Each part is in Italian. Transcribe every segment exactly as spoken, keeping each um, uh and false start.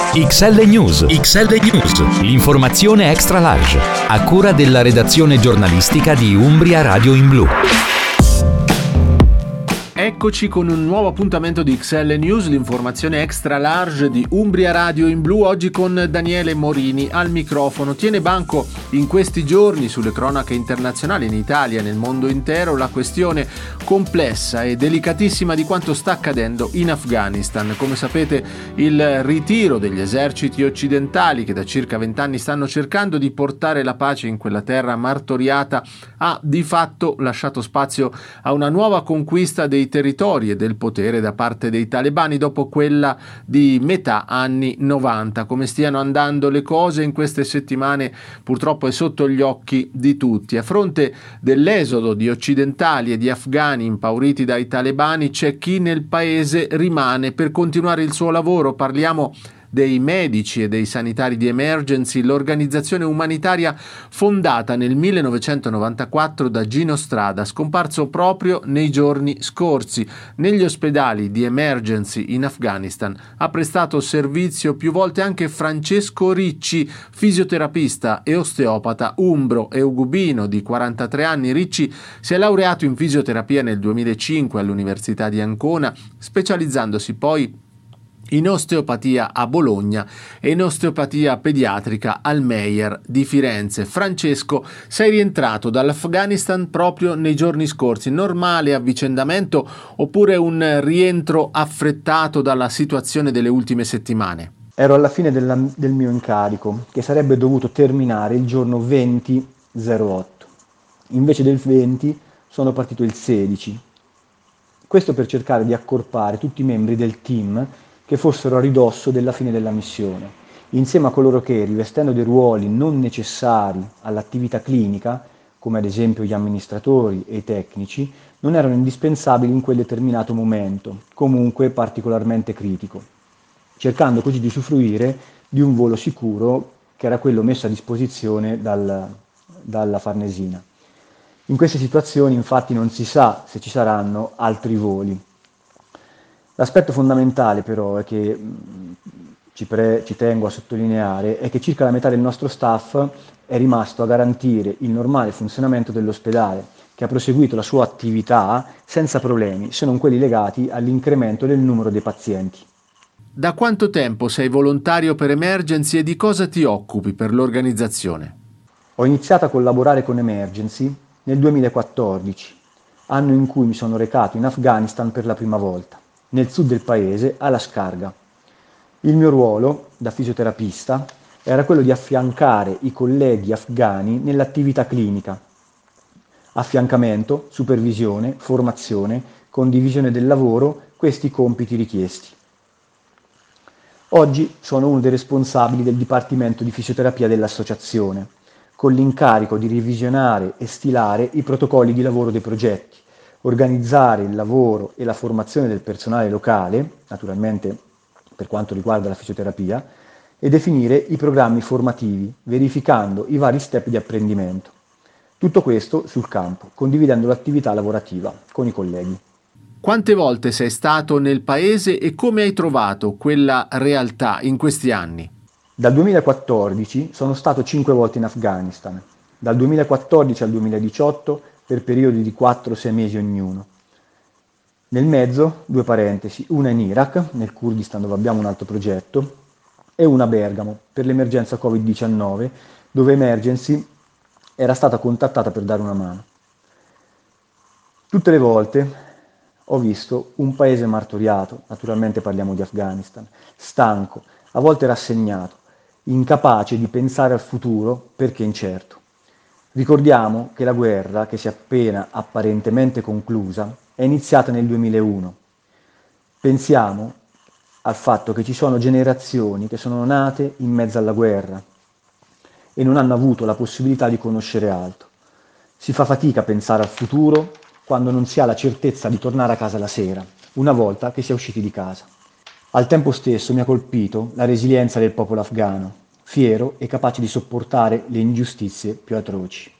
X L News. X L News. L'informazione extra large. A cura della redazione giornalistica di Umbria Radio in Blu. Eccoci con un nuovo appuntamento di X L News, l'informazione extra large di Umbria Radio in Blu, oggi con Daniele Morini al microfono. Tiene banco in questi giorni sulle cronache internazionali in Italia e nel mondo intero la questione complessa e delicatissima di quanto sta accadendo in Afghanistan. Come sapete, il ritiro degli eserciti occidentali che da circa vent'anni stanno cercando di portare la pace in quella terra martoriata ha di fatto lasciato spazio a una nuova conquista dei territori e del potere da parte dei talebani dopo quella di metà anni novanta. Come stiano andando le cose in queste settimane purtroppo è sotto gli occhi di tutti. A fronte dell'esodo di occidentali e di afghani impauriti dai talebani c'è chi nel paese rimane per continuare il suo lavoro. Parliamo dei medici e dei sanitari di Emergency, l'organizzazione umanitaria fondata nel millenovecentonovantaquattro da Gino Strada, scomparso proprio nei giorni scorsi. Negli ospedali di Emergency in Afghanistan ha prestato servizio più volte anche Francesco Ricci, fisioterapista e osteopata umbro e ugubino di quarantatré anni. Ricci si è laureato in fisioterapia nel duemilacinque all'Università di Ancona, specializzandosi poi in osteopatia a Bologna e in osteopatia pediatrica al Meyer di Firenze. Francesco, sei rientrato dall'Afghanistan proprio nei giorni scorsi. Normale avvicendamento oppure un rientro affrettato dalla situazione delle ultime settimane? Ero alla fine della, del mio incarico, che sarebbe dovuto terminare il giorno venti zero otto. Invece del venti sono partito il sedici. Questo per cercare di accorpare tutti i membri del team che fossero a ridosso della fine della missione, insieme a coloro che, rivestendo dei ruoli non necessari all'attività clinica, come ad esempio gli amministratori e i tecnici, non erano indispensabili in quel determinato momento, comunque particolarmente critico, cercando così di usufruire di un volo sicuro che era quello messo a disposizione dal, dalla Farnesina. In queste situazioni infatti non si sa se ci saranno altri voli. L'aspetto fondamentale però è che ci, pre, ci tengo a sottolineare è che circa la metà del nostro staff è rimasto a garantire il normale funzionamento dell'ospedale, che ha proseguito la sua attività senza problemi, se non quelli legati all'incremento del numero dei pazienti. Da quanto tempo sei volontario per Emergency e di cosa ti occupi per l'organizzazione? Ho iniziato a collaborare con Emergency nel duemilaquattordici, anno in cui mi sono recato in Afghanistan per la prima volta, nel sud del paese, alla Skarga. Il mio ruolo, da fisioterapista, era quello di affiancare i colleghi afghani nell'attività clinica. Affiancamento, supervisione, formazione, condivisione del lavoro, questi i compiti richiesti. Oggi sono uno dei responsabili del Dipartimento di Fisioterapia dell'associazione, con l'incarico di revisionare e stilare i protocolli di lavoro dei progetti, organizzare il lavoro e la formazione del personale locale, naturalmente per quanto riguarda la fisioterapia, e definire i programmi formativi, verificando i vari step di apprendimento. Tutto questo sul campo, condividendo l'attività lavorativa con i colleghi. Quante volte sei stato nel paese e come hai trovato quella realtà in questi anni? Dal duemilaquattordici sono stato cinque volte in Afghanistan, dal duemilaquattordici al duemiladiciotto per periodi di quattro sei mesi ognuno. Nel mezzo, due parentesi, una in Iraq, nel Kurdistan dove abbiamo un altro progetto, e una a Bergamo, per l'emergenza covid diciannove, dove Emergency era stata contattata per dare una mano. Tutte le volte ho visto un paese martoriato, naturalmente parliamo di Afghanistan, stanco, a volte rassegnato, incapace di pensare al futuro perché incerto. Ricordiamo che la guerra, che si è appena apparentemente conclusa, è iniziata nel duemilauno. Pensiamo al fatto che ci sono generazioni che sono nate in mezzo alla guerra e non hanno avuto la possibilità di conoscere altro. Si fa fatica a pensare al futuro quando non si ha la certezza di tornare a casa la sera, una volta che si è usciti di casa. Al tempo stesso mi ha colpito la resilienza del popolo afghano, fiero e capace di sopportare le ingiustizie più atroci.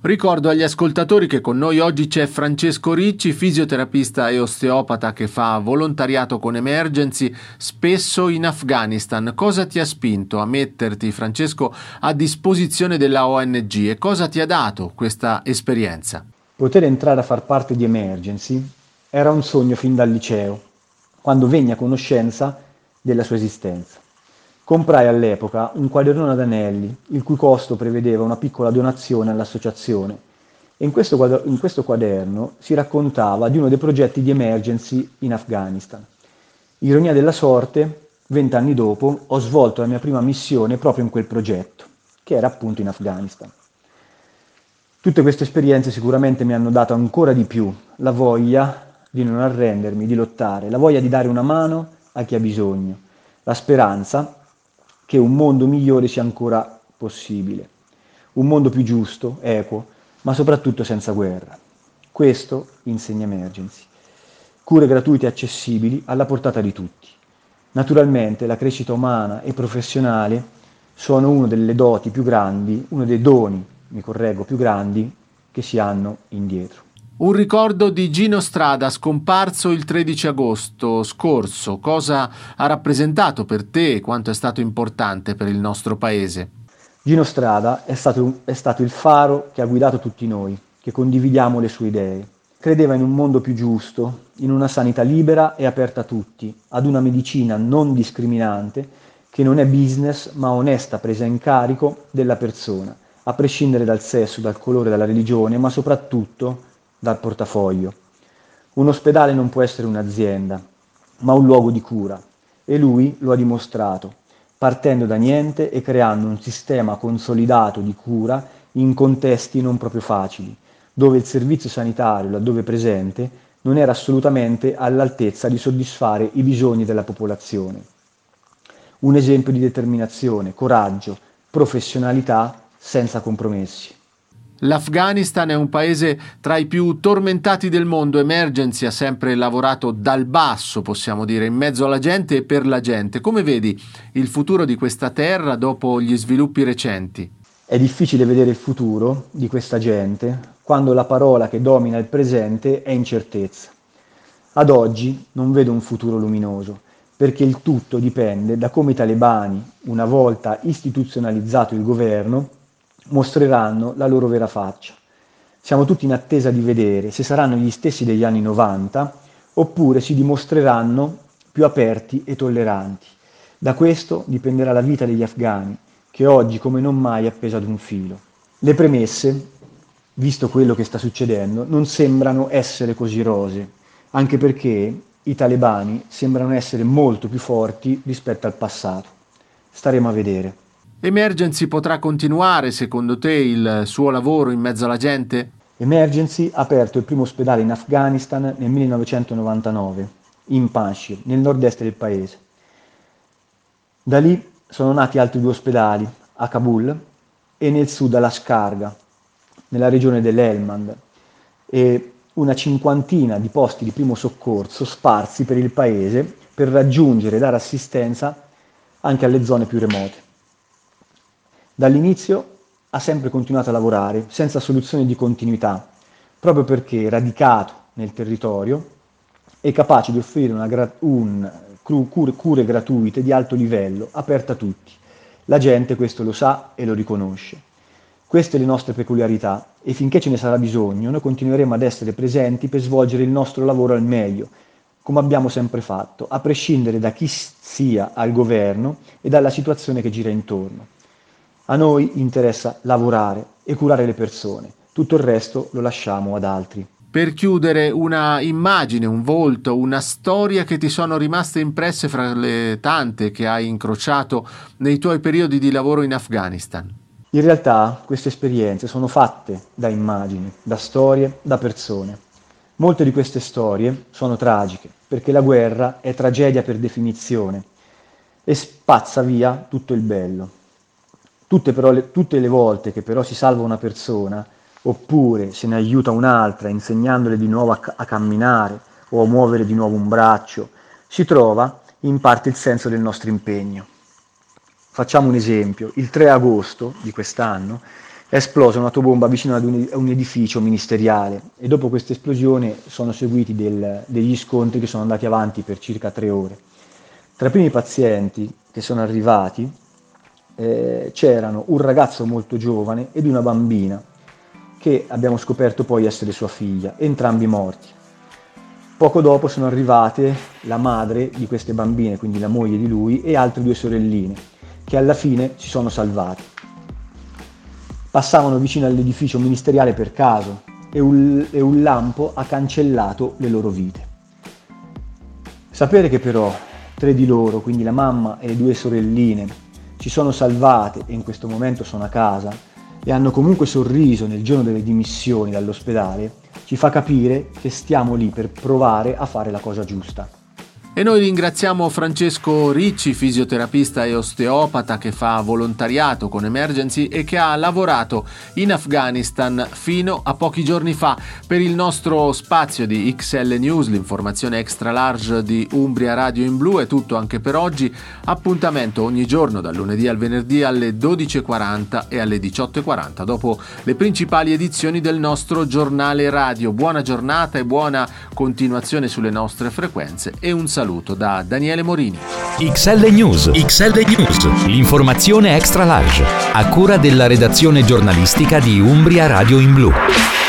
Ricordo agli ascoltatori che con noi oggi c'è Francesco Ricci, fisioterapista e osteopata che fa volontariato con Emergency, spesso in Afghanistan. Cosa ti ha spinto a metterti, Francesco, a disposizione della O N G e cosa ti ha dato questa esperienza? Poter entrare a far parte di Emergency era un sogno fin dal liceo, quando venni a conoscenza della sua esistenza. Comprai all'epoca un quadernone ad anelli, il cui costo prevedeva una piccola donazione all'associazione. E in questo, quader- in questo quaderno si raccontava di uno dei progetti di Emergency in Afghanistan. Ironia della sorte, vent'anni dopo ho svolto la mia prima missione proprio in quel progetto, che era appunto in Afghanistan. Tutte queste esperienze sicuramente mi hanno dato ancora di più la voglia di non arrendermi, di lottare, la voglia di dare una mano a chi ha bisogno, la speranza che un mondo migliore sia ancora possibile, un mondo più giusto, equo, ma soprattutto senza guerra. Questo insegna Emergency. Cure gratuite e accessibili alla portata di tutti. Naturalmente la crescita umana e professionale sono una delle doti più grandi, uno dei doni, mi correggo, più grandi che si hanno indietro. Un ricordo di Gino Strada, scomparso il tredici agosto scorso. Cosa ha rappresentato per te e quanto è stato importante per il nostro paese? Gino Strada è stato, è stato il faro che ha guidato tutti noi, che condividiamo le sue idee. Credeva in un mondo più giusto, in una sanità libera e aperta a tutti, ad una medicina non discriminante, che non è business ma onesta presa in carico della persona, a prescindere dal sesso, dal colore, dalla religione, ma soprattutto dal portafoglio. Un ospedale non può essere un'azienda, ma un luogo di cura, e lui lo ha dimostrato, partendo da niente e creando un sistema consolidato di cura in contesti non proprio facili, dove il servizio sanitario, laddove presente, non era assolutamente all'altezza di soddisfare i bisogni della popolazione. Un esempio di determinazione, coraggio, professionalità senza compromessi. L'Afghanistan è un paese tra i più tormentati del mondo. Emergency ha sempre lavorato dal basso, possiamo dire, in mezzo alla gente e per la gente. Come vedi il futuro di questa terra dopo gli sviluppi recenti? È difficile vedere il futuro di questa gente quando la parola che domina il presente è incertezza. Ad oggi non vedo un futuro luminoso, perché il tutto dipende da come i talebani, una volta istituzionalizzato il governo, mostreranno la loro vera faccia. Siamo tutti in attesa di vedere se saranno gli stessi degli anni novanta oppure si dimostreranno più aperti e tolleranti. Da questo dipenderà la vita degli afghani, che oggi come non mai è appesa ad un filo. Le premesse, visto quello che sta succedendo, non sembrano essere così rosee, anche perché i talebani sembrano essere molto più forti rispetto al passato. Staremo a vedere. Emergency potrà continuare, secondo te, il suo lavoro in mezzo alla gente? Emergency ha aperto il primo ospedale in Afghanistan nel millenovecentonovantanove, in Panjshir, nel nord-est del paese. Da lì sono nati altri due ospedali, a Kabul e nel sud a Lashkargah, nella regione dell'Helmand, e una cinquantina di posti di primo soccorso sparsi per il paese per raggiungere e dare assistenza anche alle zone più remote. Dall'inizio ha sempre continuato a lavorare senza soluzione di continuità, proprio perché radicato nel territorio e capace di offrire una gra- un, cure, cure gratuite di alto livello, aperte a tutti. La gente questo lo sa e lo riconosce. Queste le nostre peculiarità e finché ce ne sarà bisogno noi continueremo ad essere presenti per svolgere il nostro lavoro al meglio, come abbiamo sempre fatto, a prescindere da chi sia al governo e dalla situazione che gira intorno. A noi interessa lavorare e curare le persone, tutto il resto lo lasciamo ad altri. Per chiudere, una immagine, un volto, una storia che ti sono rimaste impresse fra le tante che hai incrociato nei tuoi periodi di lavoro in Afghanistan. In realtà queste esperienze sono fatte da immagini, da storie, da persone. Molte di queste storie sono tragiche, perché la guerra è tragedia per definizione e spazza via tutto il bello. Tutte, però, le, tutte le volte che però si salva una persona, oppure se ne aiuta un'altra insegnandole di nuovo a, a camminare o a muovere di nuovo un braccio, si trova in parte il senso del nostro impegno. Facciamo un esempio: il tre agosto di quest'anno è esplosa un'autobomba vicino ad un, a un edificio ministeriale e dopo questa esplosione sono seguiti del, degli scontri che sono andati avanti per circa tre ore. Tra i primi pazienti che sono arrivati eh, c'erano un ragazzo molto giovane ed una bambina che abbiamo scoperto poi essere sua figlia, entrambi morti. Poco dopo sono arrivate la madre di queste bambine, quindi la moglie di lui, e altre due sorelline, che alla fine si sono salvate. Passavano vicino all'edificio ministeriale per caso e un, e un lampo ha cancellato le loro vite. Sapere che però tre di loro, quindi la mamma e le due sorelline, si sono salvate e in questo momento sono a casa e hanno comunque sorriso nel giorno delle dimissioni dall'ospedale, ci fa capire che stiamo lì per provare a fare la cosa giusta. E noi ringraziamo Francesco Ricci, fisioterapista e osteopata che fa volontariato con Emergency e che ha lavorato in Afghanistan fino a pochi giorni fa. Per il nostro spazio di X L News, l'informazione extra large di Umbria Radio in Blu, è tutto anche per oggi. Appuntamento ogni giorno dal lunedì al venerdì alle dodici e quaranta e alle diciotto e quaranta dopo le principali edizioni del nostro giornale radio. Buona giornata e buona continuazione sulle nostre frequenze e un saluto Saluto da Daniele Morini. X L News. X L News. L'informazione extra large. A cura della redazione giornalistica di Umbria Radio in Blu.